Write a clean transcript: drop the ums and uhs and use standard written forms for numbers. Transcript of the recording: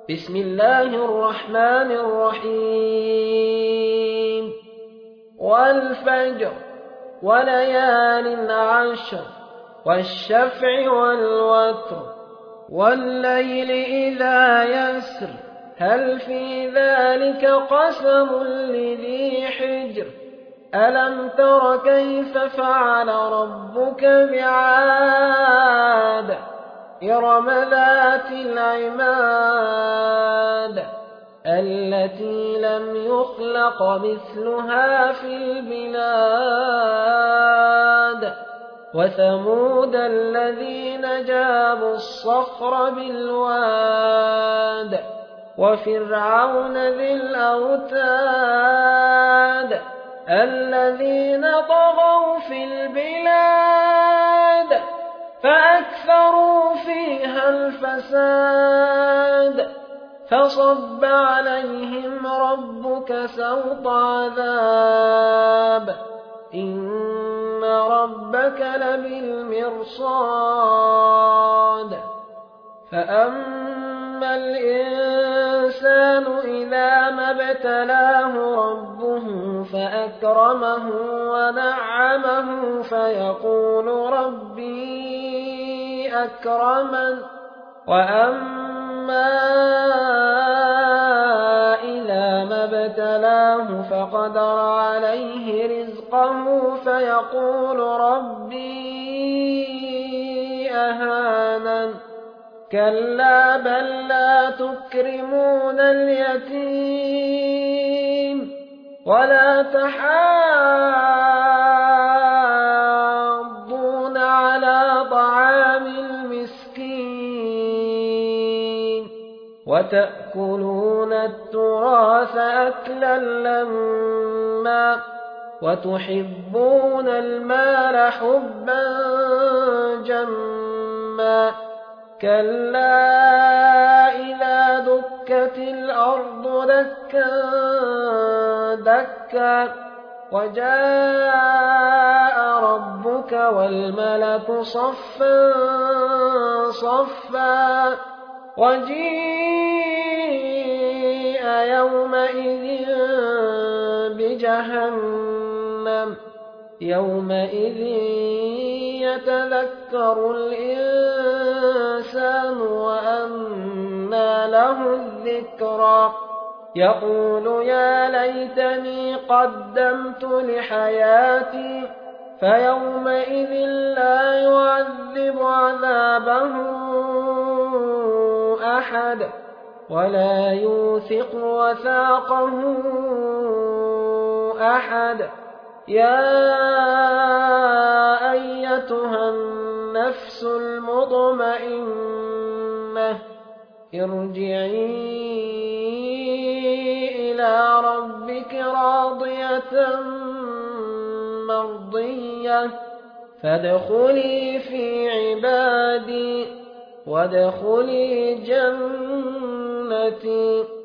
بسم الله الرحمن الرحيم والفجر وليال عشر والشفع والوتر والليل إذا يسر هل في ذلك قسم لذي حجر ألم تر كيف فعل ربك بعاد إرم ذات العماد التي لم يخلق مثلها في البلاد وثمود الذين جابوا الصخر بالواد وفرعون ذي الأوتاد الذين طغوا في البلاد فأكثروا فيها الفساد فصب عليهم ربك سوط عذاب إن ربك لبالمرصاد فأما الإنسان إذا ما ابتلاه ربه فأكرمه ونعمه فيقول ربي أكرمن وأما إذا ما ابتلاه فقدر عليه رزقه فيقول ربي أهانن كلا بل لا تكرمون اليتيم ولا تحاضون على طعام المسكين وتأكلون التراث أكلا لما وتحبون المال حبا جما كلا إذا دكت الأرض دكا دكا وجاء ربك والملك صفا صفا وجيء يومئذ بجهنم يومئذ يتذكر الإنسان وأنى له الذكرى يقول يا ليتني قدمت لحياتي فيومئذ لا يعذب عذابه أحد ولا يوثق وثاقه أحد يا أيتها النفس المطمئنة ارجعي إلى ربك راضية مرضية فادخلي في عبادي وادخلي جنتي